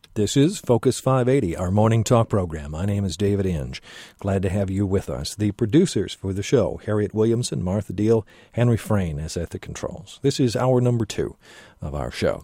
This is Focus 580, our morning talk program. My name is David Inge. Glad to have you with us. The producers for the show, Harriet Williamson, Martha Deal, Henry Frayne is at the controls. This is hour number 2 of our show.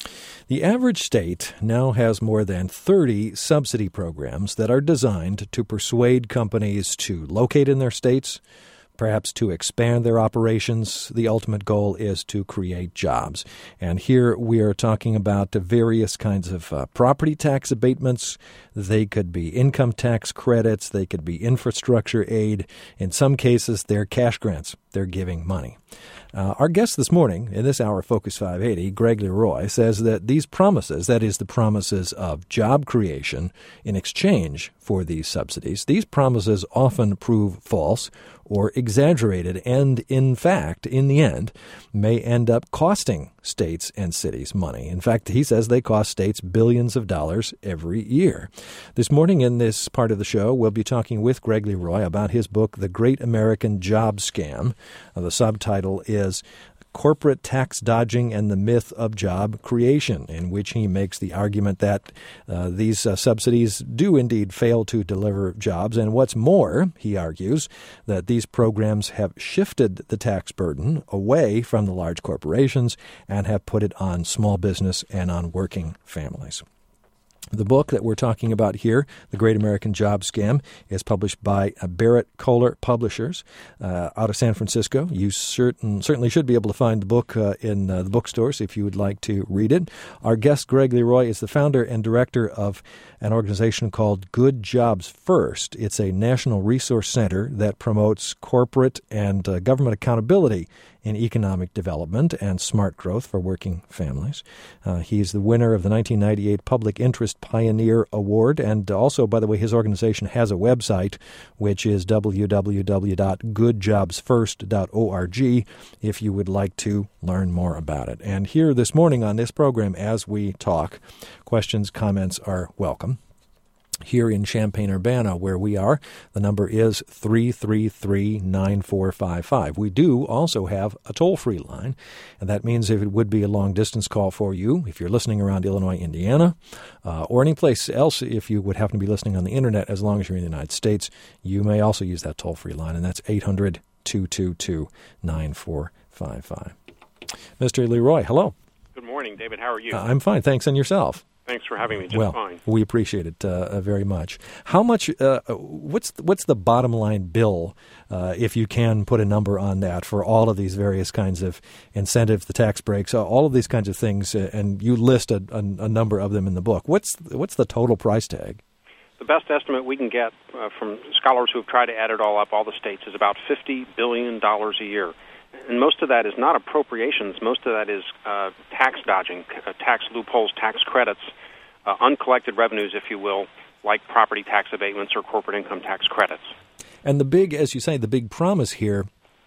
The average state now has more than 30 subsidy programs that are designed to persuade companies to locate in their states, perhaps to expand their operations. The ultimate goal is to create jobs. And here we are talking about various kinds of property tax abatements. They could be income tax credits. They could be infrastructure aid. In some cases, they're cash grants. They're giving money. Our guest this morning, in this hour of Focus 580, Greg Leroy, says that these promises, that is the promises of job creation in exchange for these subsidies, these promises often prove false or exaggerated and, in fact, in the end, may end up costing states and cities money. In fact, he says they cost states billions of dollars every year. This morning in this part of the show, we'll be talking with Greg Leroy about his book, The Great American Job Scam. The subtitle is Corporate Tax Dodging and the Myth of Job Creation, in which he makes the argument that these subsidies do indeed fail to deliver jobs. And what's more, he argues, that these programs have shifted the tax burden away from the large corporations and have put it on small business and on working families. The book that we're talking about here, The Great American Job Scam, is published by Barrett Kohler Publishers out of San Francisco. You certainly should be able to find the book in the bookstores if you would like to read it. Our guest, Greg Leroy, is the founder and director of an organization called Good Jobs First. It's a national resource center that promotes corporate and government accountability in economic development and smart growth for working families. He's the winner of the 1998 Public Interest Pioneer Award, and also, by the way, his organization has a website, which is www.goodjobsfirst.org, if you would like to learn more about it. And here this morning on this program, as we talk, questions, comments are welcome. Here in Champaign-Urbana, where we are, the number is 333-9455. We do also have a toll-free line, and that means if it would be a long-distance call for you, if you're listening around Illinois, Indiana, or any place else, if you would happen to be listening on the Internet, as long as you're in the United States, you may also use that toll-free line, and that's 800-222-9455. Mr. Leroy, hello. Good morning, David. How are you? I'm fine, thanks, and yourself? Thanks for having me. Fine. We appreciate it very much. How much? What's the bottom line bill, if you can put a number on that, for all of these various kinds of incentives, the tax breaks, all of these kinds of things, and you list a number of them in the book. What's the total price tag? The best estimate we can get from scholars who have tried to add it all up, all the states, is about $50 billion a year. And most of that is not appropriations. Most of that is tax dodging, tax loopholes, tax credits, uncollected revenues, if you will, like property tax abatements or corporate income tax credits. And the big, as you say, the big promise here,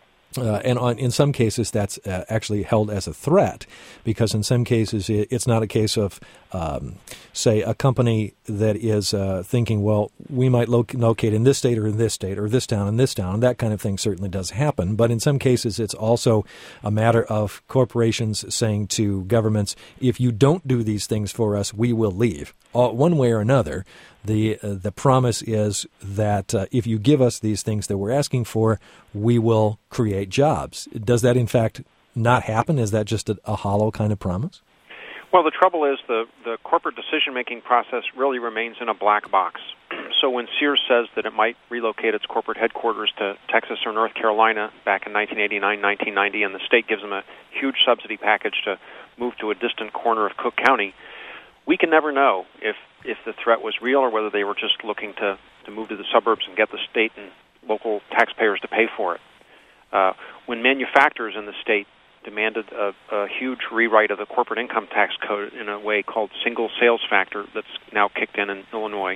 in some cases that's actually held as a threat, because in some cases it's not a case of, say, a company that is thinking, well, we might locate in this state or in this state or this town and this town. That kind of thing certainly does happen. But in some cases it's also a matter of corporations saying to governments, if you don't do these things for us, we will leave. One way or another, the promise is that if you give us these things that we're asking for, we will create jobs. Does that, in fact, not happen? Is that just a hollow kind of promise? Well, the trouble is the corporate decision-making process really remains in a black box. So when Sears says that it might relocate its corporate headquarters to Texas or North Carolina back in 1989, 1990, and the state gives them a huge subsidy package to move to a distant corner of Cook County, we can never know if the threat was real or whether they were just looking to move to the suburbs and get the state and local taxpayers to pay for it. When manufacturers in the state demanded a huge rewrite of the corporate income tax code in a way called single sales factor that's now kicked in Illinois,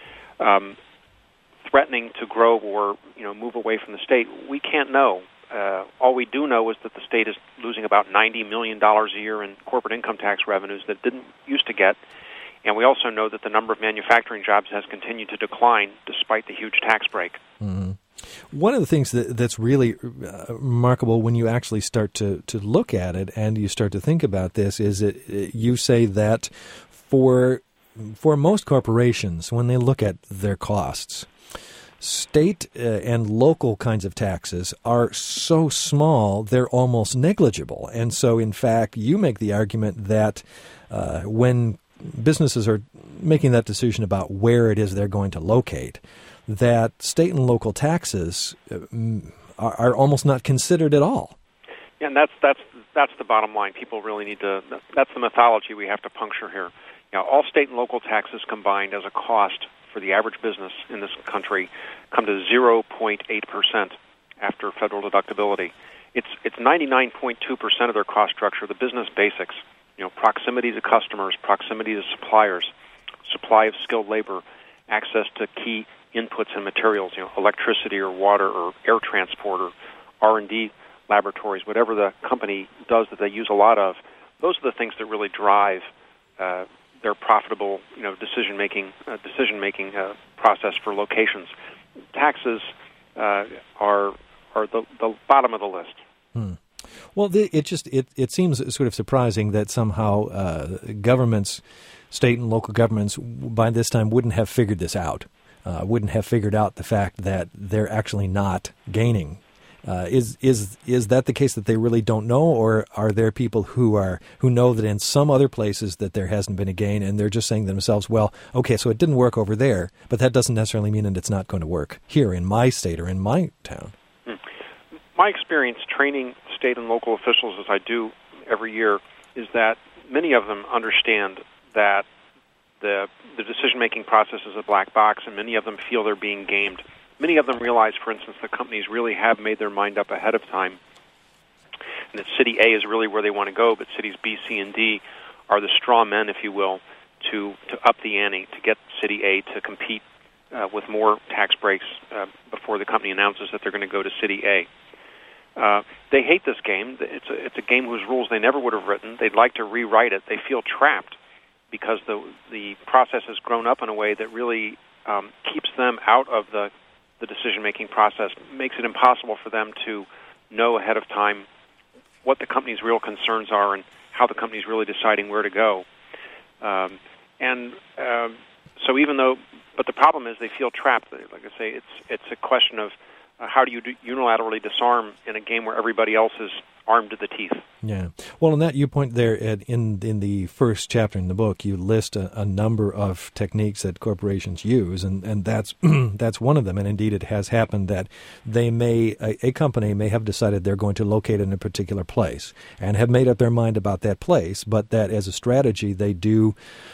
threatening to grow or move away from the state, we can't know. All we do know is that the state is losing about $90 million a year in corporate income tax revenues that didn't used to get. And we also know that the number of manufacturing jobs has continued to decline despite the huge tax break. Mm-hmm. One of the things that's really remarkable when you actually start to look at it and you start to think about this is that you say that for for most corporations, when they look at their costs, state and local kinds of taxes are so small, they're almost negligible. And so, in fact, you make the argument that when businesses are making that decision about where it is they're going to locate, that state and local taxes are almost not considered at all. Yeah, and that's the bottom line. People really need to. That's the mythology we have to puncture here. All state and local taxes combined as a cost for the average business in this country come to 0.8% after federal deductibility. It's 99.2% of their cost structure, the business basics. Proximity to customers, proximity to suppliers, supply of skilled labor, access to key inputs and materials, electricity or water or air transport or R&D laboratories, whatever the company does that they use a lot of. Those are the things that really drive their profitable, decision-making process for locations. Taxes are the bottom of the list. Well, it seems sort of surprising that somehow governments, state and local governments, by this time wouldn't have figured this out, wouldn't have figured out the fact that they're actually not gaining. Is that the case, that they really don't know, or are there people who know that in some other places that there hasn't been a gain, and they're just saying to themselves, well, okay, so it didn't work over there, but that doesn't necessarily mean that it's not going to work here in my state or in my town? My experience training state and local officials, as I do every year, is that many of them understand that the decision-making process is a black box, and many of them feel they're being gamed. Many of them realize, for instance, that companies really have made their mind up ahead of time, and that City A is really where they want to go, but cities B, C, and D are the straw men, if you will, to up the ante, to get City A to compete with more tax breaks before the company announces that they're going to go to City A. They hate this game. It's a game whose rules they never would have written. They'd like to rewrite it. They feel trapped because the process has grown up in a way that really keeps them out of the decision-making process, makes it impossible for them to know ahead of time what the company's real concerns are and how the company's really deciding where to go. So even though, but the problem is they feel trapped. Like I say, it's a question of how do you unilaterally disarm in a game where everybody else is armed to the teeth? Yeah. Well, in that you point there in the first chapter in the book, you list a number of techniques that corporations use, and that's that's one of them. And indeed, it has happened that a company may have decided they're going to locate in a particular place and have made up their mind about that place, but that as a strategy they do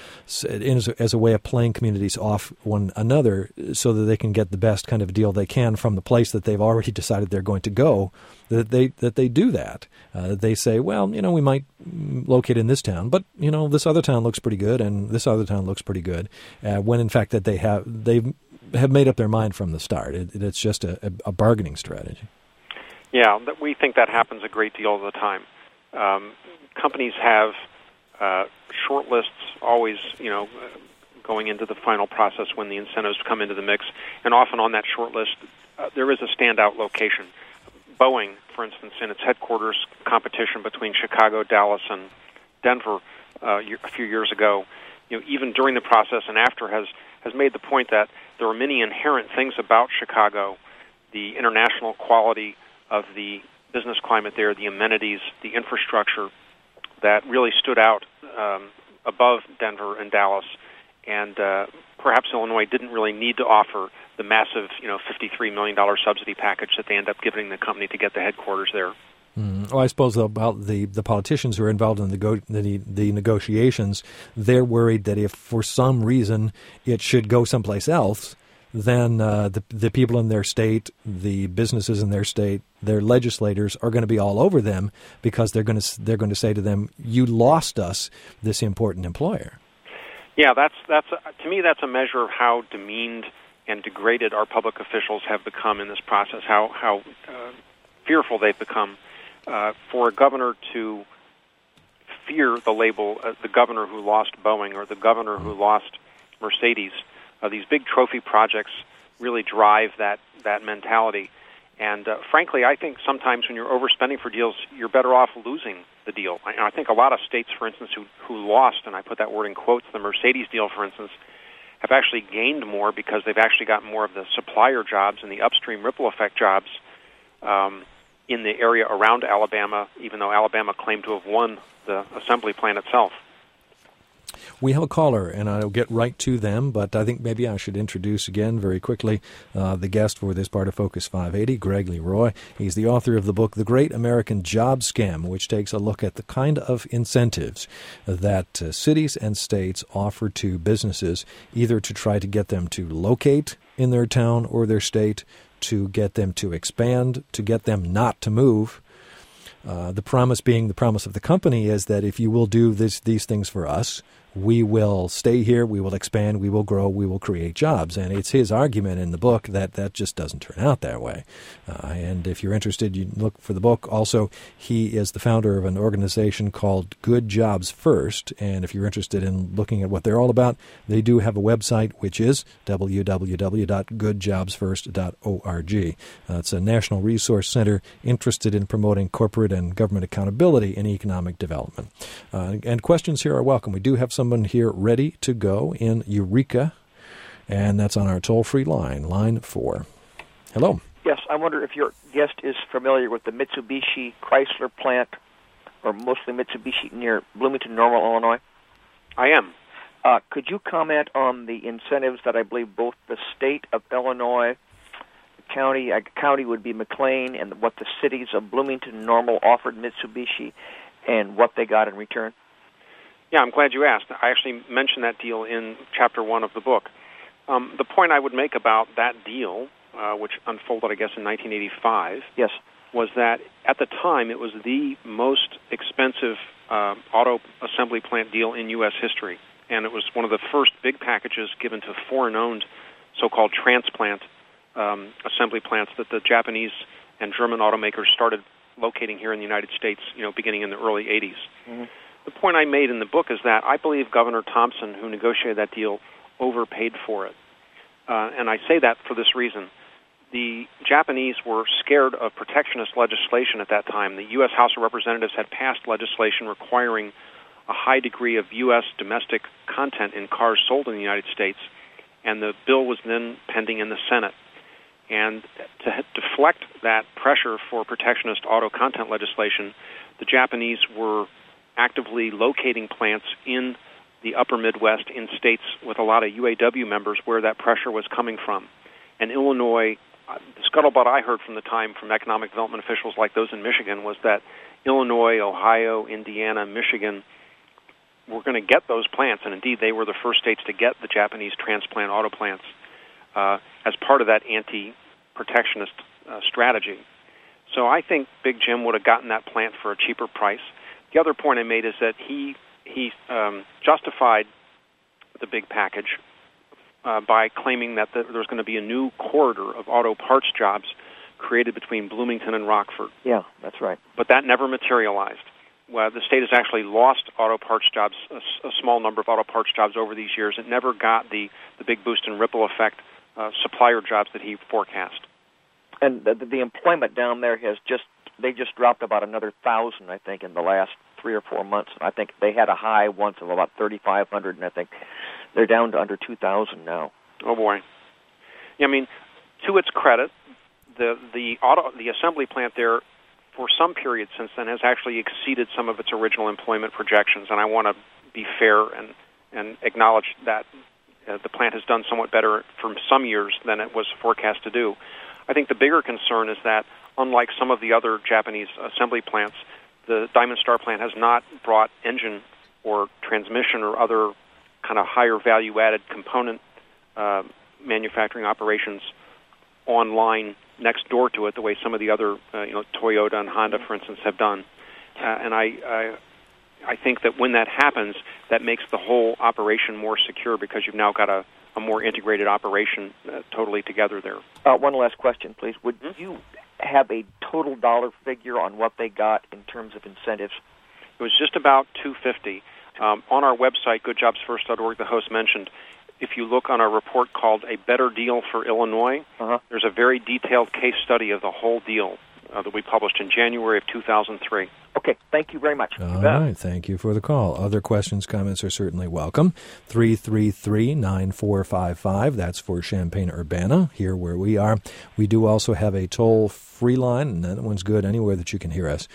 as a way of playing communities off one another so that they can get the best kind of deal they can from the place that they've already decided they're going to go, that they do that. They say, well, we might locate in this town, but, this other town looks pretty good and this other town looks pretty good, when in fact that they have made up their mind from the start. It's just a bargaining strategy. Yeah, we think that happens a great deal of the time. Companies have short lists always, going into the final process when the incentives come into the mix. And often on that short list, there is a standout location. Boeing, for instance, in its headquarters competition between Chicago, Dallas, and Denver a few years ago, even during the process and after, has made the point that there are many inherent things about Chicago, the international quality of the business climate there, the amenities, the infrastructure, that really stood out above Denver and Dallas, and perhaps Illinois didn't really need to offer the massive, $53 million subsidy package that they end up giving the company to get the headquarters there. Well, I suppose about the politicians who are involved in the negotiations, they're worried that if for some reason it should go someplace else, then the people in their state, the businesses in their state, their legislators are going to be all over them because they're going to say to them, "You lost us this important employer." Yeah, that's to me that's a measure of how demeaned and degraded our public officials have become in this process. How fearful they've become. For a governor to fear the label, the governor who lost Boeing or the governor who lost Mercedes. These big trophy projects really drive that mentality. And frankly, I think sometimes when you're overspending for deals, you're better off losing the deal. I think a lot of states, for instance, who lost, and I put that word in quotes, the Mercedes deal, for instance, have actually gained more because they've actually got more of the supplier jobs and the upstream ripple effect jobs in the area around Alabama, even though Alabama claimed to have won the assembly plant itself. We have a caller, and I'll get right to them, but I think maybe I should introduce again very quickly the guest for this part of Focus 580, Greg Leroy. He's the author of the book, The Great American Job Scam, which takes a look at the kind of incentives that cities and states offer to businesses, either to try to get them to locate in their town or their state, to get them to expand, to get them not to move. The promise being the promise of the company is that if you will do these things for us, we will stay here, we will expand, we will grow, we will create jobs. And it's his argument in the book that that just doesn't turn out that way. And if you're interested, you look for the book. Also, he is the founder of an organization called Good Jobs First. And if you're interested in looking at what they're all about, they do have a website, which is www.goodjobsfirst.org. It's a national resource center interested in promoting corporate and government accountability in economic development. And questions here are welcome. We do have someone here ready to go in Eureka, and that's on our toll-free line, line 4. Hello. Yes, I wonder if your guest is familiar with the Mitsubishi Chrysler plant, or mostly Mitsubishi, near Bloomington Normal, Illinois. I am. Could you comment on the incentives that I believe both the state of Illinois, the county would be McLean, and what the cities of Bloomington Normal offered Mitsubishi, and what they got in return? Yeah, I'm glad you asked. I actually mentioned that deal in Chapter 1 of the book. The point I would make about that deal, which unfolded, I guess, in 1985, yes, was that at the time it was the most expensive auto assembly plant deal in U.S. history. And it was one of the first big packages given to foreign-owned so-called transplant assembly plants that the Japanese and German automakers started locating here in the United States, beginning in the early 80s. Mm-hmm. The point I made in the book is that I believe Governor Thompson, who negotiated that deal, overpaid for it. And I say that for this reason. The Japanese were scared of protectionist legislation at that time. The U.S. House of Representatives had passed legislation requiring a high degree of U.S. domestic content in cars sold in the United States, and the bill was then pending in the Senate. And to deflect that pressure for protectionist auto content legislation, the Japanese were actively locating plants in the upper Midwest in states with a lot of UAW members where that pressure was coming from. And Illinois, the scuttlebutt I heard from the time from economic development officials like those in Michigan was that Illinois, Ohio, Indiana, Michigan were going to get those plants, and indeed they were the first states to get the Japanese transplant auto plants as part of that anti-protectionist strategy. So I think Big Jim would have gotten that plant for a cheaper price. The other point I made is that he justified the big package by claiming that there's going to be a new corridor of auto parts jobs created between Bloomington and Rockford. Yeah, that's right. But that never materialized. Well, the state has actually lost auto parts jobs, a small number of auto parts jobs over these years. It never got the big boost in ripple effect supplier jobs that he forecast. And the employment down there they just dropped about another 1,000, I think, in the last 3 or 4 months. I think they had a high once of about 3,500, and I think they're down to under 2,000 now. Oh boy! Yeah, I mean, to its credit, the assembly plant there, for some period since then, has actually exceeded some of its original employment projections, and I want to be fair and acknowledge that the plant has done somewhat better for some years than it was forecast to do. I think the bigger concern is that, unlike some of the other Japanese assembly plants, the Diamond Star plant has not brought engine or transmission or other kind of higher value-added component manufacturing operations online next door to it the way some of the other, Toyota and Honda, for instance, have done. And I think that when that happens, that makes the whole operation more secure because you've now got a more integrated operation totally together there. One last question, please. Would you have a total dollar figure on what they got in terms of incentives? It was just about $250. On our website, goodjobsfirst.org, the host mentioned, if you look on our report called A Better Deal for Illinois, there's a very detailed case study of the whole deal. that we published in January of 2003. Okay, thank you very much. All right, thank you for the call. Other questions, comments are certainly welcome. 333-9455, that's for Champaign-Urbana, here where we are. We do also have a toll-free line, and that one's good anywhere that you can hear us,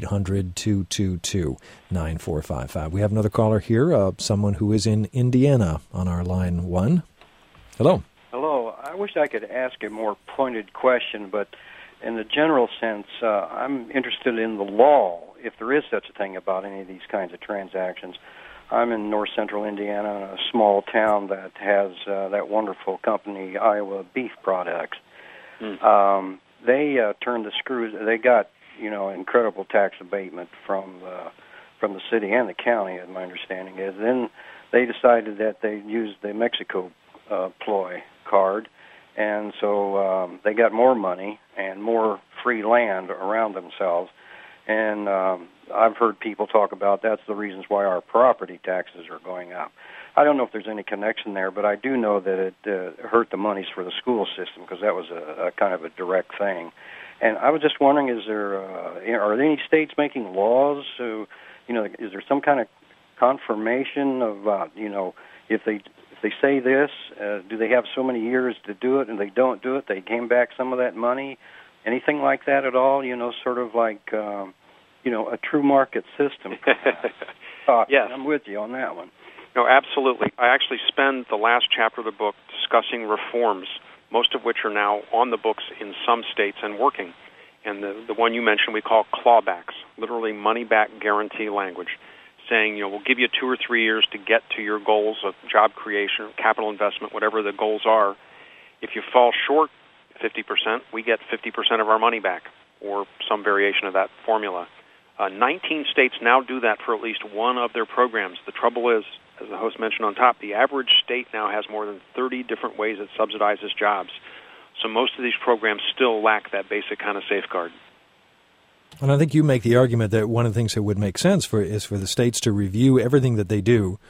800-222-9455. We have another caller here, someone who is in Indiana on our line 1. Hello. Hello. I wish I could ask a more pointed question, but in the general sense, I'm interested in the law, if there is such a thing about any of these kinds of transactions. I'm in north central Indiana, a small town that has that wonderful company, Iowa Beef Products. They turned the screws. They got, incredible tax abatement from the city and the county, as my understanding is. Then they decided that they used the Mexico ploy card. And so they got more money and more free land around themselves. And I've heard people talk about that's the reasons why our property taxes are going up. I don't know if there's any connection there, but I do know that it hurt the monies for the school system because that was a kind of a direct thing. And I was just wondering, are there any states making laws? Is there some kind of confirmation of, if they say this, do they have so many years to do it, and they don't do it, they gain back some of that money? Anything like that at all? Sort of like, a true market system. Yes. I'm with you on that one. No, absolutely. I actually spend the last chapter of the book discussing reforms, most of which are now on the books in some states and working. And the one you mentioned we call clawbacks, literally money-back guarantee language, saying, we'll give you 2 or 3 years to get to your goals of job creation, capital investment, whatever the goals are. If you fall short 50%, we get 50% of our money back, or some variation of that formula. 19 states now do that for at least one of their programs. The trouble is, as the host mentioned on top, the average state now has more than 30 different ways it subsidizes jobs. So most of these programs still lack that basic kind of safeguard. And I think you make the argument that one of the things that would make sense is for the states to review everything that they do,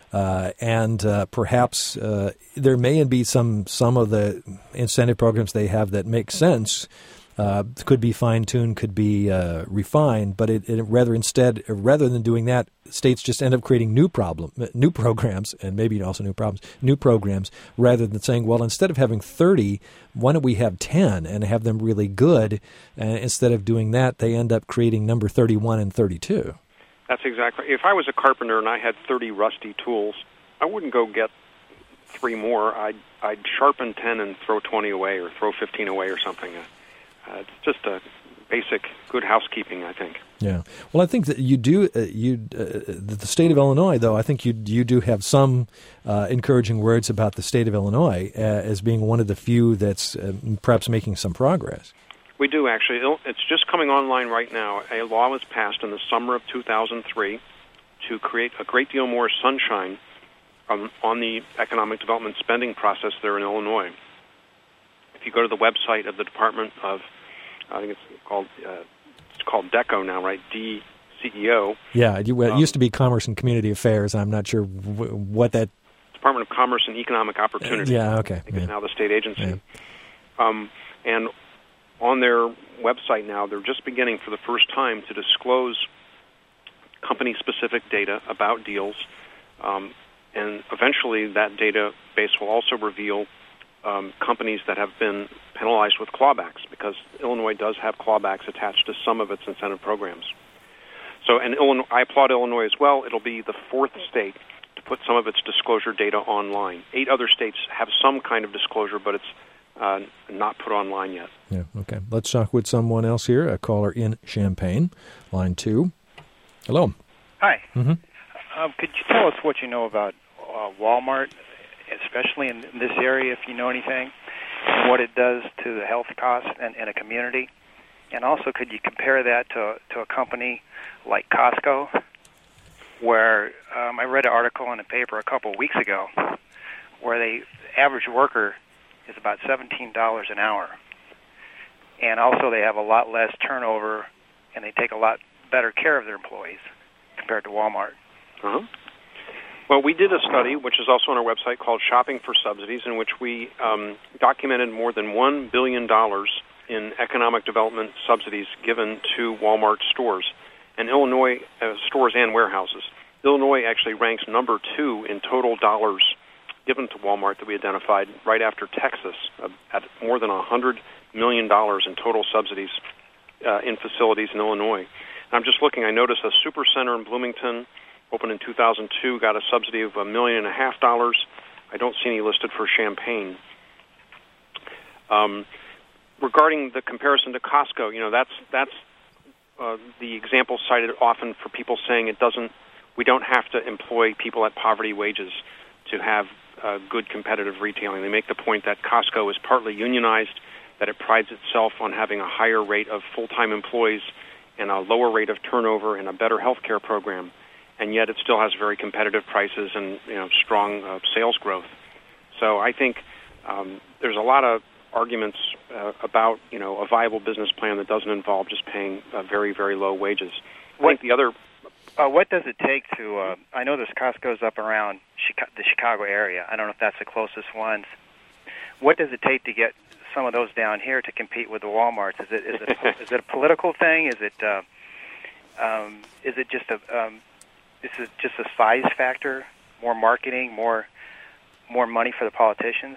and perhaps there may be some of the incentive programs they have that make sense, could be fine-tuned, could be refined, but rather than doing that, states just end up creating new programs, and maybe also new programs, rather than saying, well, instead of having 30, why don't we have 10 and have them really good? Instead of doing that, they end up creating number 31 and 32. That's exactly. If I was a carpenter and I had 30 rusty tools, I wouldn't go get 3 more. I'd sharpen 10 and throw 20 away, or throw 15 away, or something. It's just a basic good housekeeping, I think. Yeah. Well, I think that you do. The state of Illinois, though, I think you do have some encouraging words about the state of Illinois as being one of the few that's perhaps making some progress. We do, actually. It's just coming online right now. A law was passed in the summer of 2003 to create a great deal more sunshine on the economic development spending process there in Illinois. If you go to the website of the Department of, I think it's called DECO now, right? DCEO. Yeah, it used to be Commerce and Community Affairs. I'm not sure what that... Department of Commerce and Economic Opportunity. Yeah, okay. I think it's now the state agency. Yeah. And on their website now, they're just beginning for the first time to disclose company-specific data about deals, and eventually that database will also reveal companies that have been penalized with clawbacks, because Illinois does have clawbacks attached to some of its incentive programs. So, and Illinois, I applaud Illinois as well. It'll be the 4th state to put some of its disclosure data online. 8 other states have some kind of disclosure, but it's not put online yet. Yeah. Okay. Let's talk with someone else here. A caller in Champaign, line 2. Hello. Hi. Mm-hmm. Could you tell us what you know about Walmart, especially in this area, if you know anything, and what it does to the health costs in a community? And also, could you compare that to a company like Costco, where I read an article in the paper a couple of weeks ago where the average worker is about $17 an hour. And also they have a lot less turnover, and they take a lot better care of their employees compared to Walmart. Uh-huh. Well, we did a study, which is also on our website, called Shopping for Subsidies, in which we documented more than $1 billion in economic development subsidies given to Walmart stores, and Illinois stores and warehouses. Illinois actually ranks number 2 in total dollars given to Walmart that we identified, right after Texas, at more than $100 million in total subsidies in facilities in Illinois. And I'm just looking, I noticed a super center in Bloomington, opened in 2002, got a subsidy of $1.5 million. I don't see any listed for Champaign. Regarding the comparison to Costco, that's the example cited often for people saying we don't have to employ people at poverty wages to have good competitive retailing. They make the point that Costco is partly unionized, that it prides itself on having a higher rate of full-time employees and a lower rate of turnover and a better health care program, and yet it still has very competitive prices and strong sales growth. So I think there's a lot of arguments about a viable business plan that doesn't involve just paying very, very low wages. I think the other... what does it take to... I know there's Costco's up around the Chicago area. I don't know if that's the closest ones. What does it take to get some of those down here to compete with the Walmarts? Is it a political thing? Is it just a size factor? More marketing? More money for the politicians?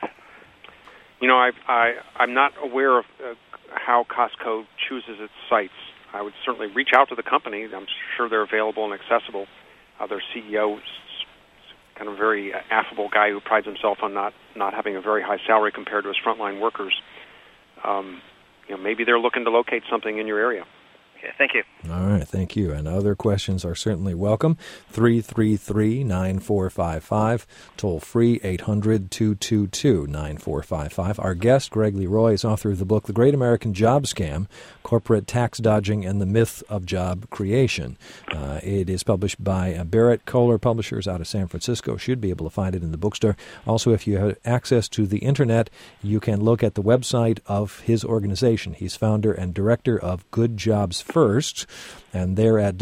I'm not aware of how Costco chooses its sites. I would certainly reach out to the company. I'm sure they're available and accessible. Their CEO is kind of a very affable guy who prides himself on not having a very high salary compared to his frontline workers. Maybe they're looking to locate something in your area. Okay, thank you. All right, thank you. And other questions are certainly welcome. 333-9455, toll free 800-222-9455. Our guest, Greg Leroy, is author of the book The Great American Job Scam, Corporate Tax Dodging and the Myth of Job Creation. It is published by Barrett Kohler Publishers out of San Francisco. Should be able to find it in the bookstore. Also, if you have access to the Internet, you can look at the website of his organization. He's founder and director of Good Jobs First, and they're at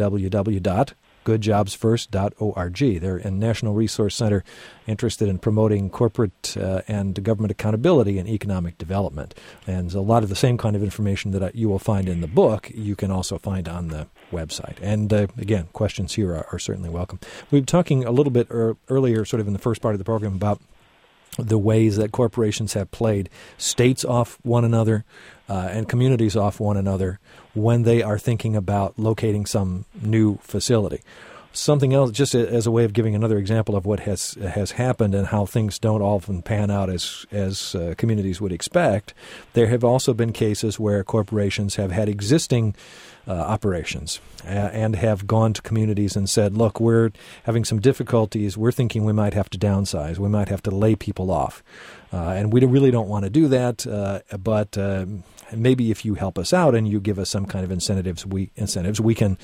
www.goodjobsfirst.org. They're a National Resource Center interested in promoting corporate and government accountability and economic development. And a lot of the same kind of information that you will find in the book, you can also find on the website. And again, questions here are certainly welcome. We were talking a little bit earlier, sort of in the first part of the program, about the ways that corporations have played states off one another and communities off one another when they are thinking about locating some new facility. Something else, just as a way of giving another example of what has happened and how things don't often pan out as communities would expect, there have also been cases where corporations have had existing operations and have gone to communities and said, look, we're having some difficulties. We're thinking we might have to downsize. We might have to lay people off. And we really don't want to do that, but maybe if you help us out and you give us some kind of incentives, we can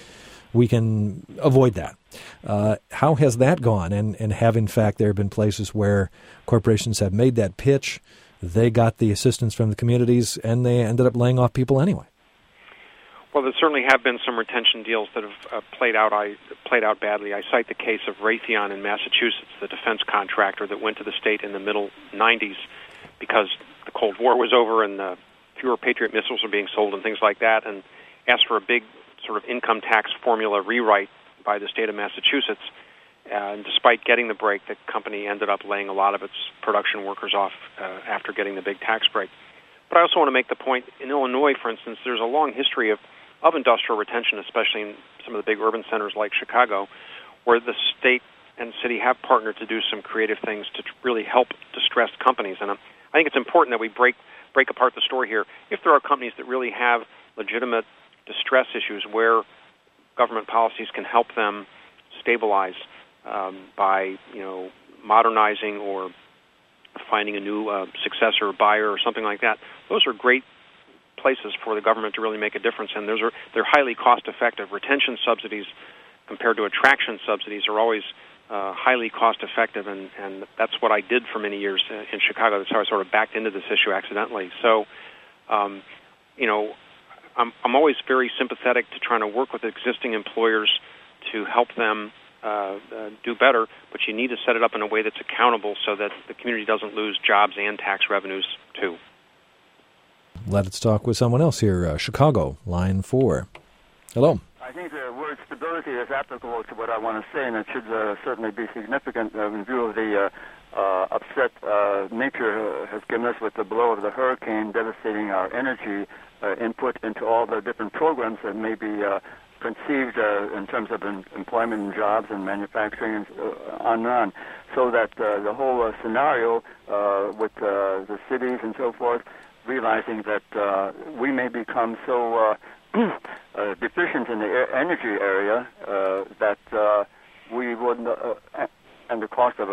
avoid that. How has that gone? And have, in fact, there been places where corporations have made that pitch, they got the assistance from the communities, and they ended up laying off people anyway? Well, there certainly have been some retention deals that have played out badly. I cite the case of Raytheon in Massachusetts, the defense contractor that went to the state in the middle 90s because the Cold War was over and fewer Patriot missiles were being sold and things like that, and asked for a big sort of income tax formula rewrite by the state of Massachusetts. And despite getting the break, the company ended up laying a lot of its production workers off after getting the big tax break. But I also want to make the point, in Illinois, for instance, there's a long history of industrial retention, especially in some of the big urban centers like Chicago, where the state and city have partnered to do some creative things to really help distressed companies. And I think it's important that we break apart the story here. If there are companies that really have legitimate distress issues where government policies can help them stabilize by modernizing or finding a new successor or buyer or something like that, those are great places for the government to really make a difference, and they're highly cost effective. Retention subsidies compared to attraction subsidies are always highly cost effective, and that's what I did for many years in Chicago. That's how I sort of backed into this issue accidentally. So I'm always very sympathetic to trying to work with existing employers to help them do better, but you need to set it up in a way that's accountable so that the community doesn't lose jobs and tax revenues too. Let's talk with someone else here. Chicago, line 4. Hello. I think the word stability is applicable to what I want to say, and it should certainly be significant in view of the upset nature has given us with the blow of the hurricane devastating our energy input into all the different programs that may be conceived in terms of employment and jobs and manufacturing and on and on. So that the whole scenario with the cities and so forth, realizing that we may become so deficient in the energy area that we would, and the cost of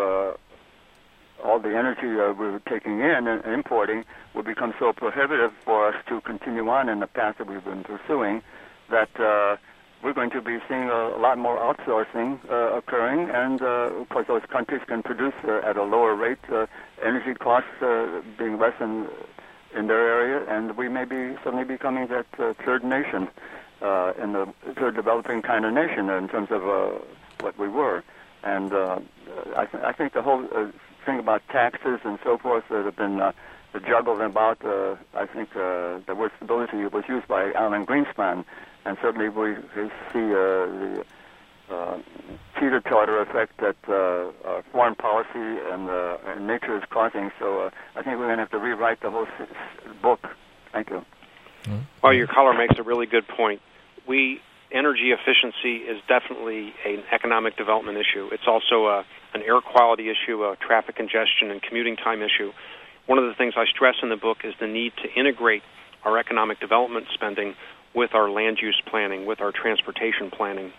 all the energy we're taking in and importing will become so prohibitive for us to continue on in the path that we've been pursuing that we're going to be seeing a lot more outsourcing occurring, and of course those countries can produce at a lower rate, energy costs being less in their area, and we may be suddenly becoming that third nation, in the third developing kind of nation in terms of what we were. And I think the whole thing about taxes and so forth that have been juggled about, I think the word stability was used by Alan Greenspan, and certainly we see the teeter-totter effect that foreign policy and nature is causing. So I think we're going to have to rewrite the whole book. Thank you. Well, your caller makes a really good point. Energy efficiency is definitely an economic development issue. It's also an air quality issue, a traffic congestion and commuting time issue. One of the things I stress in the book is the need to integrate our economic development spending with our land use planning, with our transportation planning.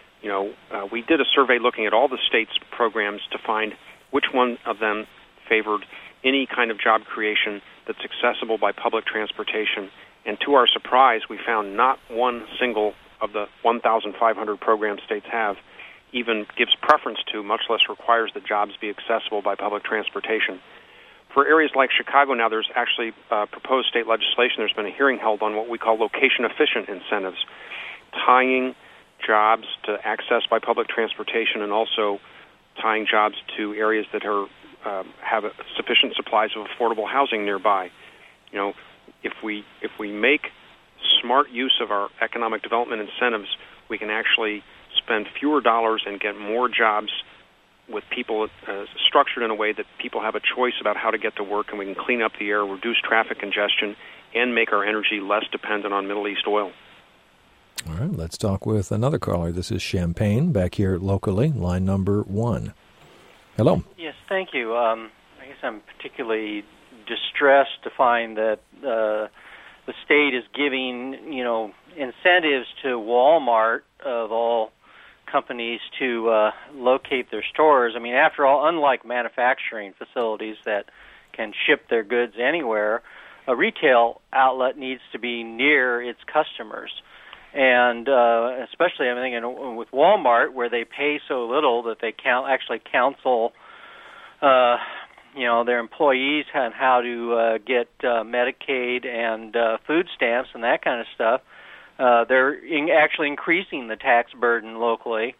We did a survey looking at all the states' programs to find which one of them favored any kind of job creation that's accessible by public transportation. And to our surprise, we found not one single of the 1,500 programs states have even gives preference to, much less requires that jobs be accessible by public transportation. For areas like Chicago now, there's actually proposed state legislation. There's been a hearing held on what we call location-efficient incentives, tying jobs to access by public transportation and also tying jobs to areas that have sufficient supplies of affordable housing nearby. If we make smart use of our economic development incentives, we can actually spend fewer dollars and get more jobs with people structured in a way that people have a choice about how to get to work, and we can clean up the air, reduce traffic congestion, and make our energy less dependent on Middle East oil. All right, let's talk with another caller. This is Champaign, back here locally, line number 1. Hello. Yes, thank you. I guess I'm particularly distressed to find that the state is giving, incentives to Walmart, of all companies, to locate their stores. I mean, after all, unlike manufacturing facilities that can ship their goods anywhere, a retail outlet needs to be near its customers. And especially, I'm thinking with Walmart, where they pay so little that they actually counsel, their employees on how to get Medicaid and food stamps and that kind of stuff. They're actually increasing the tax burden locally.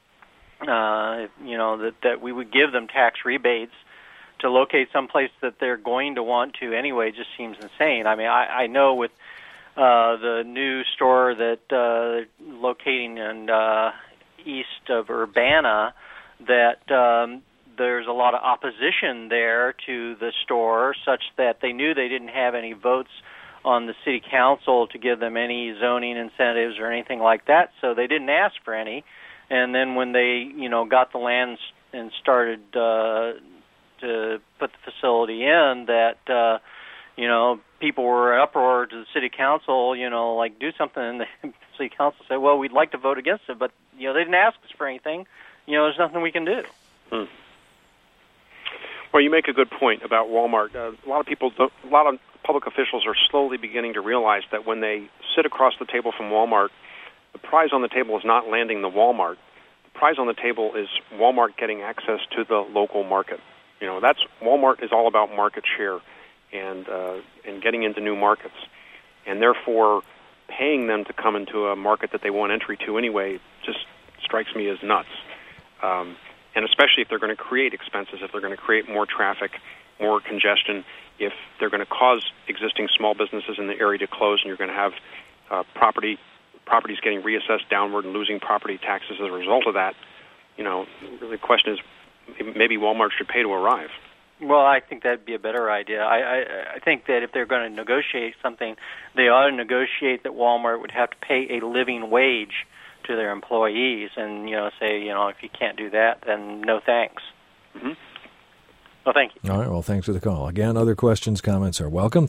That we would give them tax rebates to locate someplace that they're going to want to anyway just seems insane. I mean, I know with the new store that locating in east of Urbana that there's a lot of opposition there to the store, such that they knew they didn't have any votes on the city council to give them any zoning incentives or anything like that, so they didn't ask for any. And then when they, got the land and started to put the facility in, that people were in uproar to the city council, do something, and the city council said, well, we'd like to vote against it, but, they didn't ask us for anything. There's nothing we can do. Well, you make a good point about Walmart. A lot of public officials are slowly beginning to realize that when they sit across the table from Walmart, the prize on the table is not landing the Walmart. The prize on the table is Walmart getting access to the local market. Walmart is all about market share and getting into new markets, and therefore paying them to come into a market that they want entry to anyway just strikes me as nuts. And especially if they're going to create expenses, if they're going to create more traffic, more congestion, if they're going to cause existing small businesses in the area to close, and you're going to have properties getting reassessed downward and losing property taxes as a result of that, really the question is maybe Walmart should pay to arrive. Well, I think that'd be a better idea. I think that if they're going to negotiate something, they ought to negotiate that Walmart would have to pay a living wage to their employees, and say if you can't do that, then no thanks. Mm-hmm. Well, thank you. All right, well, thanks for the call. Again, other questions, comments are welcome.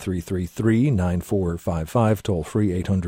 333-9455, toll free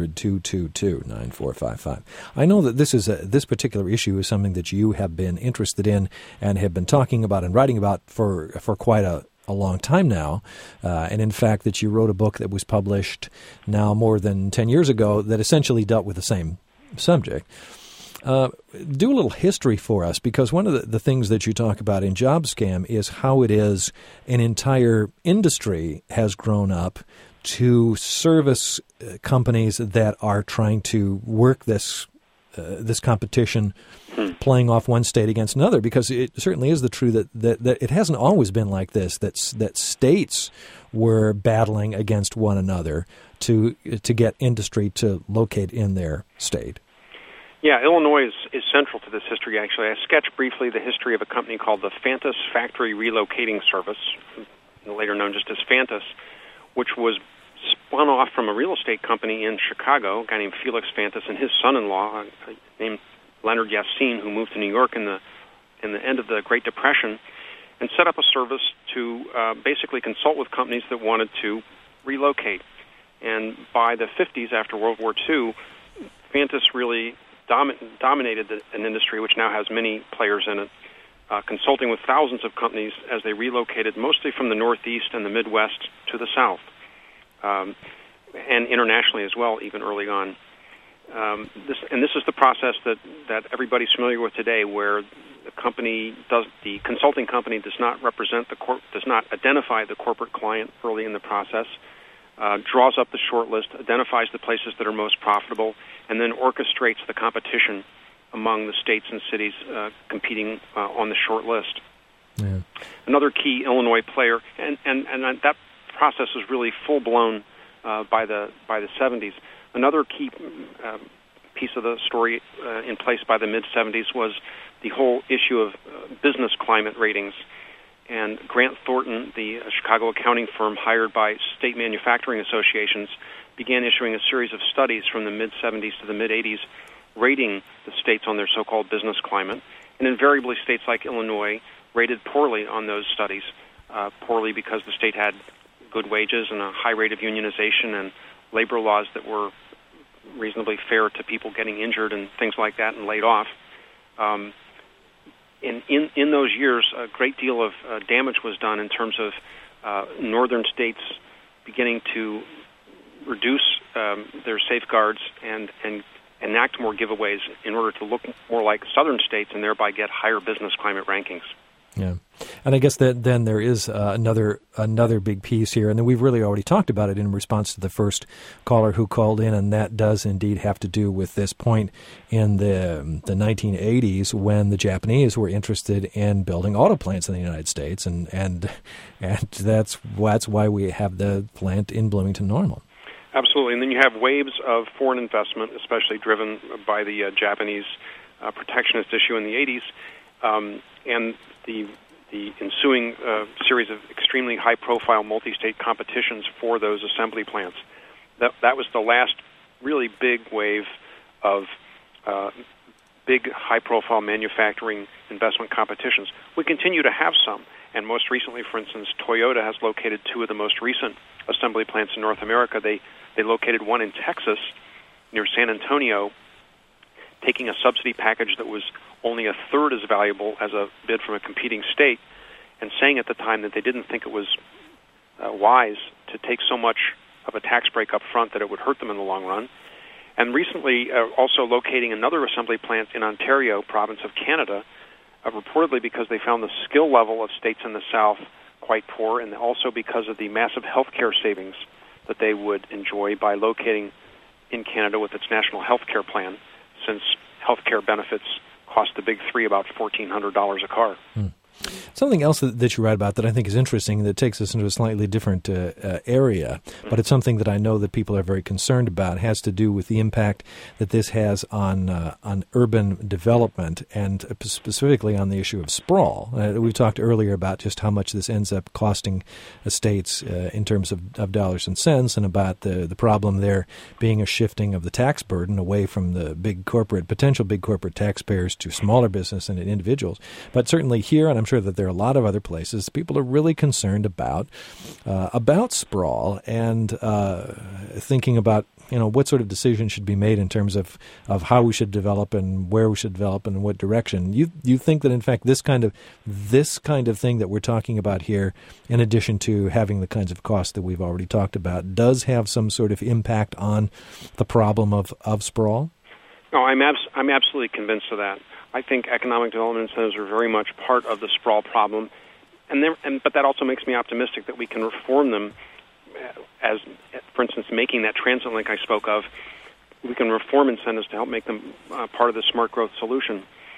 800-222-9455. I know that this particular issue is something that you have been interested in and have been talking about and writing about for quite a long time now, and in fact that you wrote a book that was published now more than 10 years ago that essentially dealt with the same subject. Do a little history for us, because one of the things that you talk about in Job Scam is how it is an entire industry has grown up to service companies that are trying to work this competition, playing off one state against another, because it certainly is the truth that it hasn't always been like this, that states were battling against one another to get industry to locate in their state. Yeah, Illinois is central to this history, actually. I sketched briefly the history of a company called the Fantas Factory Relocating Service, later known just as Fantas, which was spun off from a real estate company in Chicago, a guy named Felix Fantas and his son-in-law, named Leonard Yassin, who moved to New York in the end of the Great Depression, and set up a service to basically consult with companies that wanted to relocate. And by the 50s, after World War II, Fantas really dominated an industry which now has many players in it, consulting with thousands of companies as they relocated mostly from the Northeast and the Midwest to the South, and internationally as well, even early on. This is the process that everybody's familiar with today, where the consulting company does not represent does not identify the corporate client early in the process, draws up the short list, identifies the places that are most profitable, and then orchestrates the competition among the states and cities competing on the short list. Yeah. Another key Illinois player, and that process was really full blown by the 70s. Another key piece of the story in place by the mid 70s was the whole issue of business climate ratings. And Grant Thornton, the Chicago accounting firm hired by state manufacturing associations, began issuing a series of studies from the mid-70s to the mid-80s rating the states on their so-called business climate. And invariably, states like Illinois rated poorly on those studies, poorly because the state had good wages and a high rate of unionization and labor laws that were reasonably fair to people getting injured and things like that and laid off. In those years, a great deal of damage was done in terms of northern states beginning to reduce their safeguards and enact more giveaways in order to look more like southern states and thereby get higher business climate rankings. Yeah, and I guess that then there is another big piece here, and then we've really already talked about it in response to the first caller who called in, and that does indeed have to do with this point in the 1980s when the Japanese were interested in building auto plants in the United States, and that's why we have the plant in Bloomington Normal. Absolutely, and then you have waves of foreign investment, especially driven by the Japanese protectionist issue in the 80s, and the ensuing series of extremely high-profile multi-state competitions for those assembly plants. That was the last really big wave of big high-profile manufacturing investment competitions. We continue to have some, and most recently, for instance, Toyota has located two of the most recent assembly plants in North America. They located one in Texas near San Antonio, taking a subsidy package that was only a third as valuable as a bid from a competing state, and saying at the time that they didn't think it was wise to take so much of a tax break up front that it would hurt them in the long run. And recently also locating another assembly plant in Ontario, province of Canada, reportedly because they found the skill level of states in the South quite poor, and also because of the massive health care savings that they would enjoy by locating in Canada with its national health care plan, since health care benefits cost the big three about $1,400 a car. Something else that you write about that I think is interesting that takes us into a slightly different area, but it's something that I know that people are very concerned about, has to do with the impact that this has on urban development and specifically on the issue of sprawl. We talked earlier about just how much this ends up costing estates in terms of dollars and cents, and about the problem there being a shifting of the tax burden away from the potential big corporate taxpayers to smaller business and individuals. But certainly here, and I'm sure that there are a lot of other places, people are really concerned about sprawl and thinking about what sort of decision should be made in terms of how we should develop and where we should develop and in what direction. You think that in fact this kind of thing that we're talking about here, in addition to having the kinds of costs that we've already talked about, does have some sort of impact on the problem of sprawl? No, I'm absolutely convinced of that. I think economic development incentives are very much part of the sprawl problem, but that also makes me optimistic that we can reform them. As, for instance, making that transit link I spoke of, we can reform incentives to help make them part of the smart growth solution.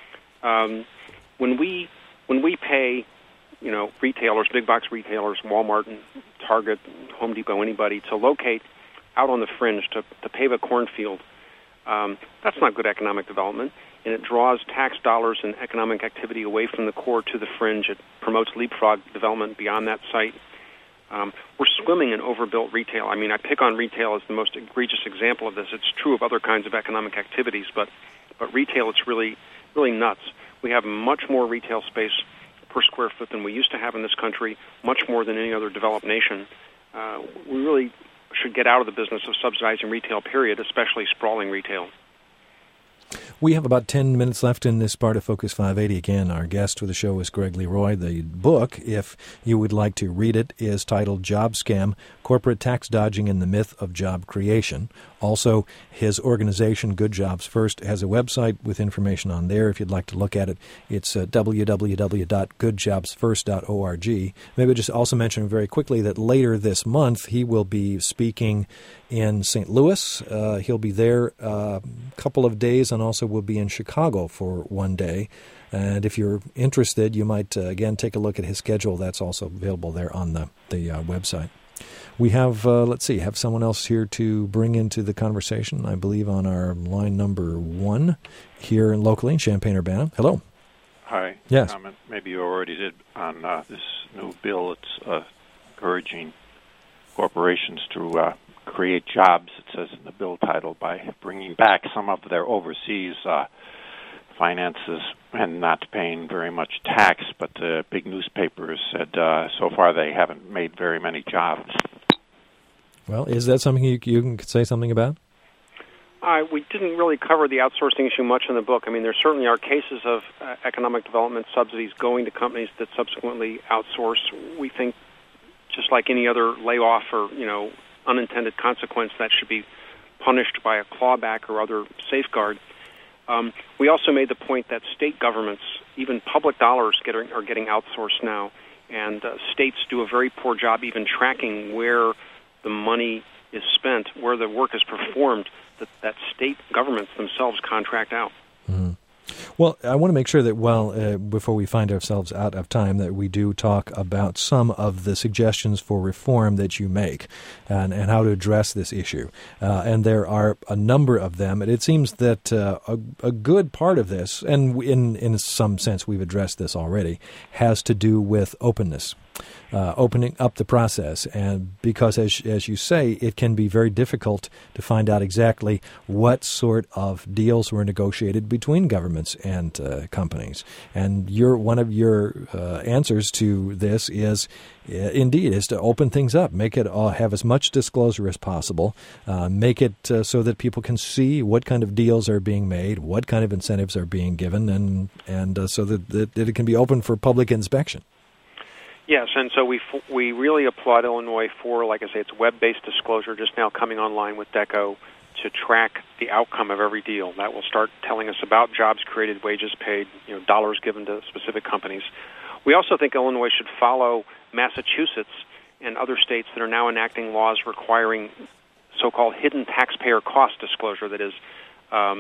When we pay, retailers, big box retailers, Walmart and Target, Home Depot, anybody, to locate out on the fringe, to pave a cornfield, that's not good economic development, and it draws tax dollars and economic activity away from the core to the fringe. It promotes leapfrog development beyond that site. We're swimming in overbuilt retail. I mean, I pick on retail as the most egregious example of this. It's true of other kinds of economic activities, but retail, it's really, really nuts. We have much more retail space per square foot than we used to have in this country, much more than any other developed nation. We really should get out of the business of subsidizing retail, period, especially sprawling retail. We have about 10 minutes left in this part of Focus 580. Again, our guest for the show is Greg Leroy. The book, if you would like to read it, is titled Job Scam, Corporate Tax Dodging and the Myth of Job Creation. Also, his organization, Good Jobs First, has a website with information on there. If you'd like to look at it, it's www.goodjobsfirst.org. Maybe just also mention very quickly that later this month he will be speaking in St. Louis. He'll be there a couple of days, and also will be in Chicago for one day. And if you're interested, you might, again, take a look at his schedule. That's also available there on the website. We have, have someone else here to bring into the conversation, I believe, on our line number 1 here locally in Champaign-Urbana. Hello. Hi. Yes. Comment maybe you already did on this new bill. It's encouraging corporations to create jobs, it says in the bill title, by bringing back some of their overseas finances and not paying very much tax. But the big newspapers said so far they haven't made very many jobs. Well, is that something you can say something about? We didn't really cover the outsourcing issue much in the book. I mean, there certainly are cases of economic development subsidies going to companies that subsequently outsource. We think, just like any other layoff or, unintended consequence, that should be punished by a clawback or other safeguard. We also made the point that state governments, even public dollars, are getting outsourced now, and states do a very poor job even tracking where the money is spent, where the work is performed, that state governments themselves contract out. Mm-hmm. Well, I want to make sure that before we find ourselves out of time, that we do talk about some of the suggestions for reform that you make and how to address this issue. And there are a number of them. And it seems that a good part of this, and in some sense we've addressed this already, has to do with openness. Opening up the process, and because as you say, it can be very difficult to find out exactly what sort of deals were negotiated between governments and companies. And one of your answers to this is to open things up, make it have as much disclosure as possible, make it so that people can see what kind of deals are being made, what kind of incentives are being given, and so that it can be open for public inspection. Yes, and so we really applaud Illinois for, like I say, it's web-based disclosure just now coming online with DECO to track the outcome of every deal. That will start telling us about jobs created, wages paid, dollars given to specific companies. We also think Illinois should follow Massachusetts and other states that are now enacting laws requiring so-called hidden taxpayer cost disclosure. That is,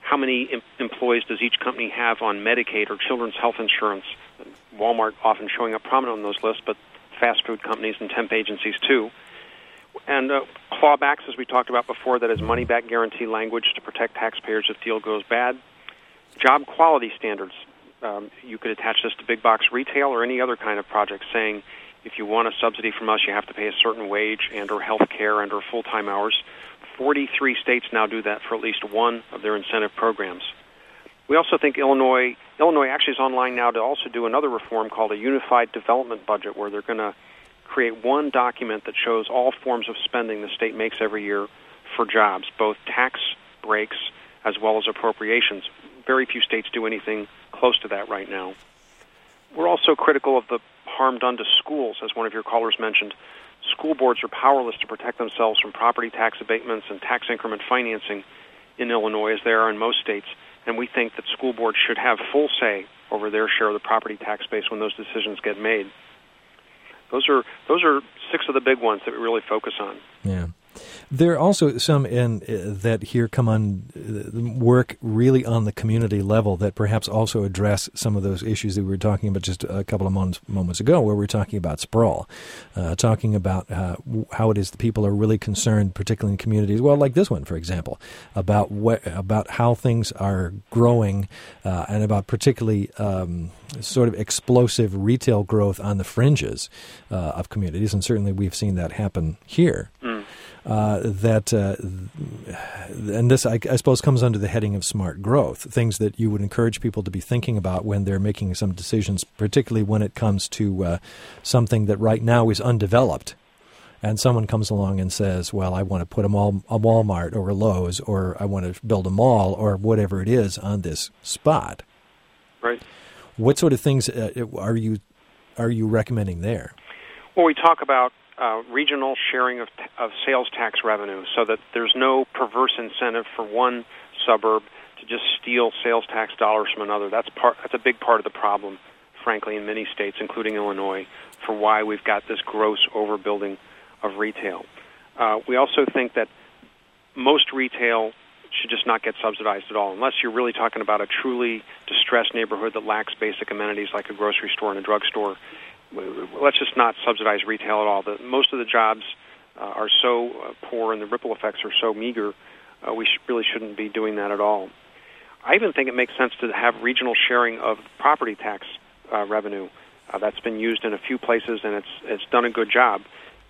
how many employees does each company have on Medicaid or children's health insurance. Walmart often showing up prominent on those lists, but fast food companies and temp agencies too. And clawbacks, as we talked about before, that is money-back guarantee language to protect taxpayers if deal goes bad. Job quality standards. You could attach this to big box retail or any other kind of project, saying if you want a subsidy from us, you have to pay a certain wage and or health care and or full-time hours. 43 states now do that for at least one of their incentive programs. We also think Illinois actually is online now to also do another reform called a Unified Development Budget, where they're going to create one document that shows all forms of spending the state makes every year for jobs, both tax breaks as well as appropriations. Very few states do anything close to that right now. We're also critical of the harm done to schools, as one of your callers mentioned. School boards are powerless to protect themselves from property tax abatements and tax increment financing in Illinois, as they are in most states, and we think that school boards should have full say over their share of the property tax base when those decisions get made. Those are 6 of the big ones that we really focus on. Yeah. There are also some that here come on work really on the community level that perhaps also address some of those issues that we were talking about just a couple of moments ago, where we were talking about sprawl, talking about how it is the people are really concerned, particularly in communities, well, like this one, for example, about how things are growing and about particularly sort of explosive retail growth on the fringes of communities, and certainly we've seen that happen here. And this, I suppose, comes under the heading of smart growth, things that you would encourage people to be thinking about when they're making some decisions, particularly when it comes to something that right now is undeveloped. And someone comes along and says, well, I want to put a Walmart or a Lowe's, or I want to build a mall or whatever it is on this spot. Right. What sort of things are you recommending there? Well, we talk about regional sharing of sales tax revenue, so that there's no perverse incentive for one suburb to just steal sales tax dollars from another. That's a big part of the problem, frankly, in many states, including Illinois, for why we've got this gross overbuilding of retail. We also think that most retail should just not get subsidized at all, unless you're really talking about a truly distressed neighborhood that lacks basic amenities like a grocery store and a drugstore. Let's just not subsidize retail at all. Most of the jobs are so poor and the ripple effects are so meager, we really shouldn't be doing that at all. I even think it makes sense to have regional sharing of property tax revenue. That's been used in a few places, and it's done a good job.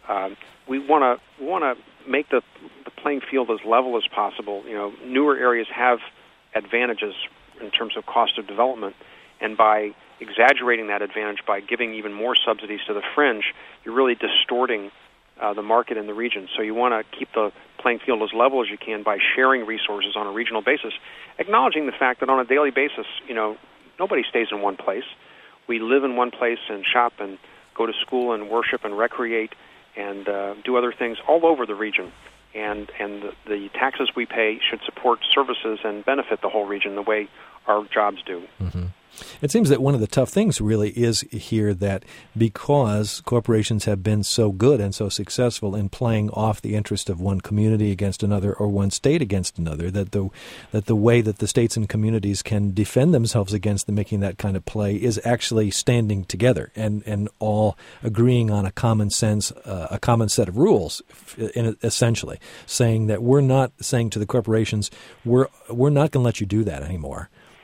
We want to make the playing field as level as possible. You know, newer areas have advantages in terms of cost of development, and by exaggerating that advantage by giving even more subsidies to the fringe, you're really distorting the market in the region. So you want to keep the playing field as level as you can by sharing resources on a regional basis, acknowledging the fact that on a daily basis, nobody stays in one place. We live in one place and shop and go to school and worship and recreate and do other things all over the region. And the taxes we pay should support services and benefit the whole region the way our jobs do. Mm-hmm. It seems that one of the tough things really is here that because corporations have been so good and so successful in playing off the interest of one community against another or one state against another, that the way that the states and communities can defend themselves against making that kind of play is actually standing together and all agreeing on a common sense, a common set of rules, essentially saying that we're not saying to the corporations, we're not going to let you do that anymore.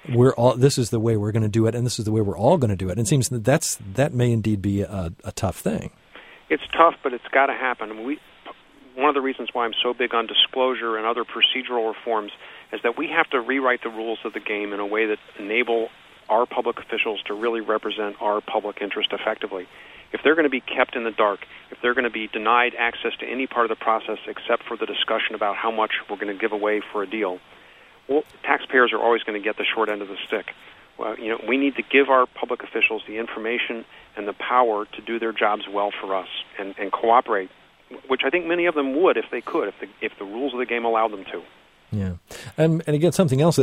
This is the way we're going to do it, and this is the way we're all going to do it. And it seems that may indeed be a tough thing. It's tough, but it's got to happen. One of the reasons why I'm so big on disclosure and other procedural reforms is that we have to rewrite the rules of the game in a way that enable our public officials to really represent our public interest effectively. If they're going to be kept in the dark, if they're going to be denied access to any part of the process except for the discussion about how much we're going to give away for a deal, well, taxpayers are always going to get the short end of the stick. Well, we need to give our public officials the information and the power to do their jobs well for us and cooperate, which I think many of them would if they could, if the rules of the game allowed them to. Yeah, and again, something else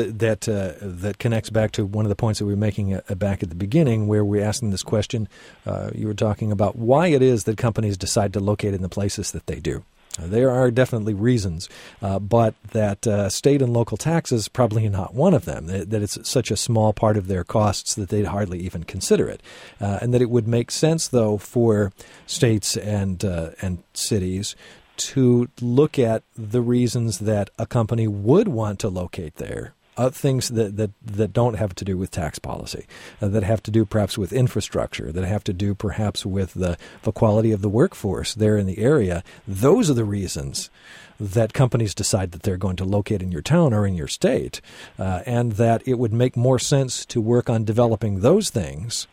that connects back to one of the points that we were making back at the beginning, where we're asking this question. You were talking about why it is that companies decide to locate in the places that they do. There are definitely reasons, but that state and local taxes probably not one of them, that it's such a small part of their costs that they'd hardly even consider it. And that it would make sense, though, for states and cities to look at the reasons that a company would want to locate there. Things that don't have to do with tax policy, that have to do perhaps with infrastructure, that have to do perhaps with the quality of the workforce there in the area. Those are the reasons that companies decide that they're going to locate in your town or in your state, and that it would make more sense to work on developing those things.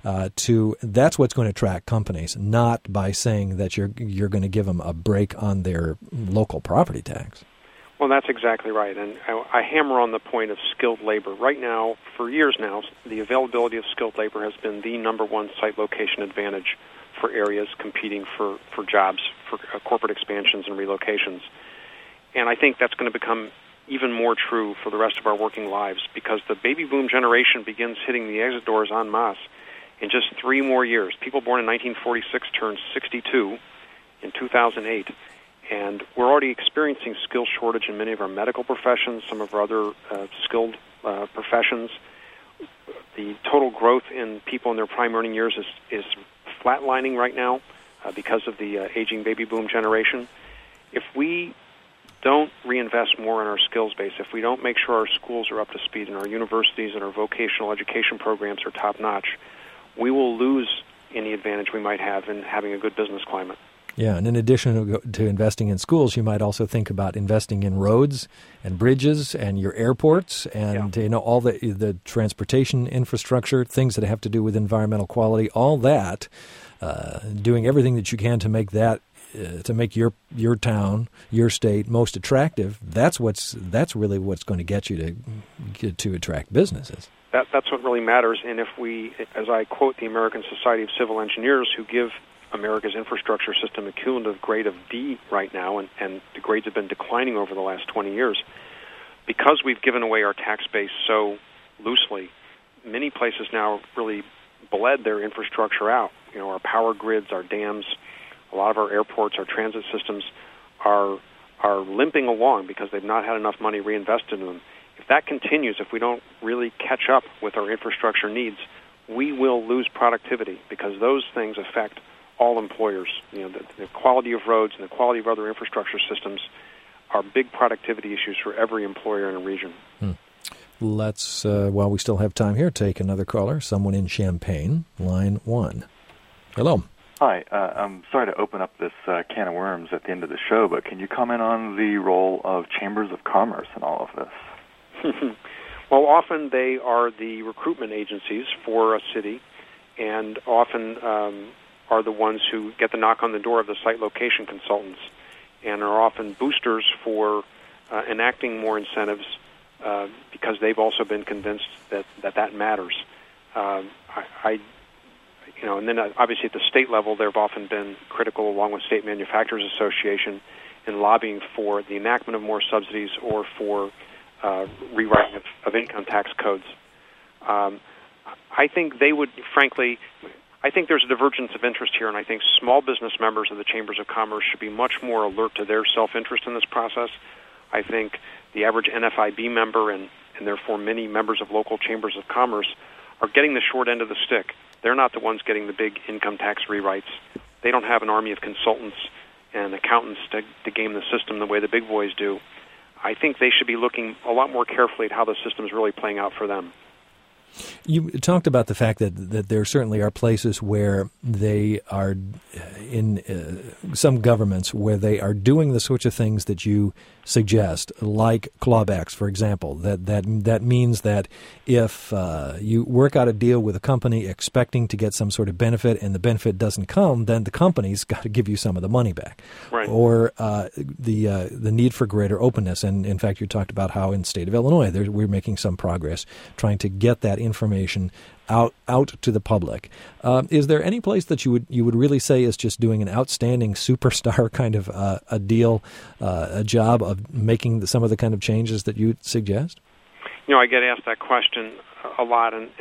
That's what's going to attract companies, not by saying that you're going to give them a break on their local property tax. Well, that's exactly right, and I hammer on the point of skilled labor. Right now, for years now, the availability of skilled labor has been the number one site location advantage for areas competing for jobs, for corporate expansions and relocations. And I think that's going to become even more true for the rest of our working lives, because the baby boom generation begins hitting the exit doors en masse in just 3 more years. People born in 1946 turn 62 in 2008. And we're already experiencing skill shortage in many of our medical professions, some of our other skilled professions. The total growth in people in their prime earning years is flatlining right now because of the aging baby boom generation. If we don't reinvest more in our skills base, if we don't make sure our schools are up to speed and our universities and our vocational education programs are top-notch, we will lose any advantage we might have in having a good business climate. Yeah, and in addition to investing in schools, you might also think about investing in roads and bridges and your airports and all the transportation infrastructure, things that have to do with environmental quality, all that, doing everything that you can to make that to make your town, your state most attractive. That's really what's going to get you to attract businesses. That's what really matters. And if we, as I quote the American Society of Civil Engineers, who give America's infrastructure system a cumulative grade of D right now, and the grades have been declining over the last 20 years. Because we've given away our tax base so loosely, many places now really bled their infrastructure out. Our power grids, our dams, a lot of our airports, our transit systems are limping along because they've not had enough money reinvested in them. If that continues, if we don't really catch up with our infrastructure needs, we will lose productivity, because those things affect all employers. The quality of roads and the quality of other infrastructure systems are big productivity issues for every employer in a region. Let's, while we still have time here, take another caller, someone in Champaign, line 1. Hello. Hi. I'm sorry to open up this can of worms at the end of the show, but can you comment on the role of chambers of commerce in all of this? Well, often they are the recruitment agencies for a city, and often are the ones who get the knock on the door of the site location consultants, and are often boosters for enacting more incentives because they've also been convinced that matters. And then obviously at the state level, there have often been critical, along with State Manufacturers Association, in lobbying for the enactment of more subsidies or for rewriting of income tax codes. I think they would, frankly, I think there's a divergence of interest here, and I think small business members of the Chambers of Commerce should be much more alert to their self-interest in this process. I think the average NFIB member and therefore many members of local chambers of commerce are getting the short end of the stick. They're not the ones getting the big income tax rewrites. They don't have an army of consultants and accountants to game the system the way the big boys do. I think they should be looking a lot more carefully at how the system is really playing out for them. You talked about the fact that there certainly are places where they are in some governments where they are doing the sorts of things that you suggest, like clawbacks, for example. That means that if you work out a deal with a company expecting to get some sort of benefit and the benefit doesn't come, then the company's got to give you some of the money back. Right. Or the need for greater openness. And in fact, you talked about how in the state of Illinois we're making some progress trying to get that information out to the public. Is there any place that you would really say is just doing an outstanding superstar kind of a deal, a job of making some of the kind of changes that you suggest? I get asked that question a lot, and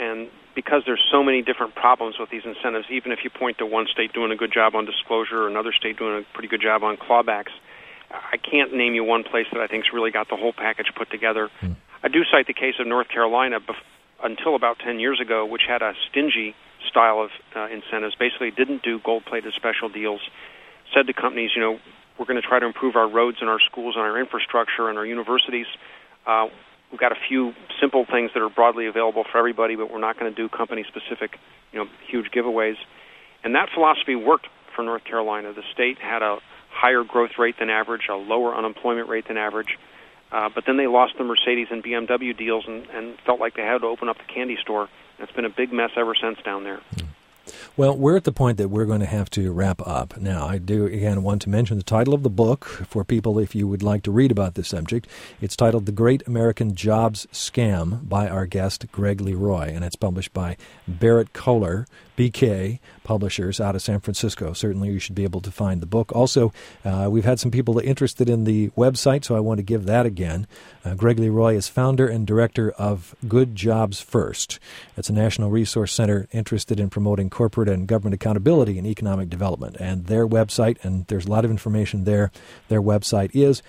because there's so many different problems with these incentives, even if you point to one state doing a good job on disclosure or another state doing a pretty good job on clawbacks, I can't name you one place that I think's really got the whole package put together. I do cite the case of North Carolina until about 10 years ago, which had a stingy style of incentives, basically didn't do gold-plated special deals, said to companies, we're going to try to improve our roads and our schools and our infrastructure and our universities. We've got a few simple things that are broadly available for everybody, but we're not going to do company-specific, huge giveaways. And that philosophy worked for North Carolina. The state had a higher growth rate than average, a lower unemployment rate than average, but then they lost the Mercedes and BMW deals and felt like they had to open up the candy store. And it's been a big mess ever since down there. Well, we're at the point that we're going to have to wrap up. Now, I do, again, want to mention the title of the book for people if you would like to read about this subject. It's titled The Great American Jobs Scam by our guest, Greg Leroy, and it's published by Barrett Kohler, BK Publishers out of San Francisco. Certainly you should be able to find the book. Also, we've had some people interested in the website, so I want to give that again. Greg Leroy is founder and director of Good Jobs First. It's a national resource center interested in promoting corporate and government accountability in economic development. And their website, and there's a lot of information there, their website is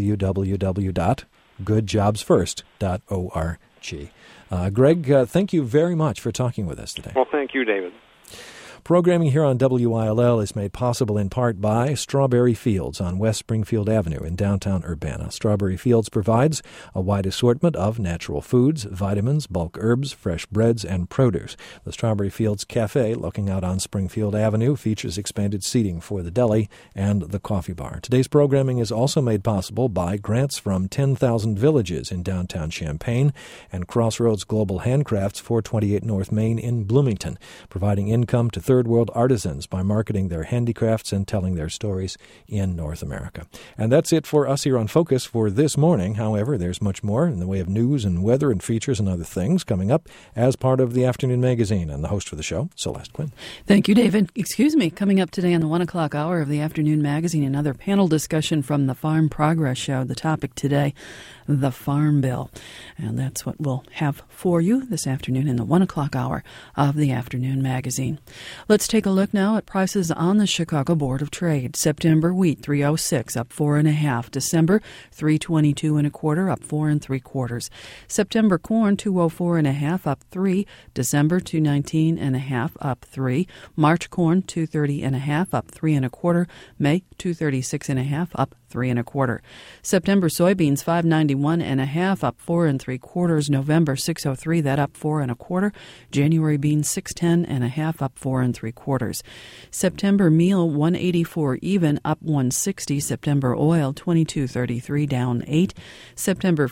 www.goodjobsfirst.org. Greg, thank you very much for talking with us today. Well, thank you, David. Programming here on WILL is made possible in part by Strawberry Fields on West Springfield Avenue in downtown Urbana. Strawberry Fields provides a wide assortment of natural foods, vitamins, bulk herbs, fresh breads, and produce. The Strawberry Fields Cafe, looking out on Springfield Avenue, features expanded seating for the deli and the coffee bar. Today's programming is also made possible by grants from 10,000 Villages in downtown Champaign and Crossroads Global Handcrafts, 428 North Main in Bloomington, providing income to third world artisans by marketing their handicrafts and telling their stories in North America. And that's it for us here on Focus for this morning. However, there's much more in the way of news and weather and features and other things coming up as part of the Afternoon Magazine. And the host for the show, Celeste Quinn. Thank you, David. Coming up today on the 1 o'clock hour of the Afternoon Magazine, another panel discussion from the Farm Progress Show. The topic today, the Farm Bill. And that's what we'll have for you this afternoon in the 1 o'clock hour of the Afternoon Magazine. Let's take a look now at prices on the Chicago Board of Trade. September wheat, $3.06, up 4.5. December, $3.22 1/4, up 4 3/4. September corn, $2.04 1/2, up 3. December, $2.19 1/2, up 3. March corn, $2.30 1/2, up 3 1/4. May, $2.36 1/2, up 3 1/4. September soybeans, $5.91 1/2, up 4 3/4. November, $6.03, that up 4 1/4. January beans, $6.10 1/2, up 4 3/4. September meal, $1.84 even, up 1.60. September oil, $22.33, down 8. September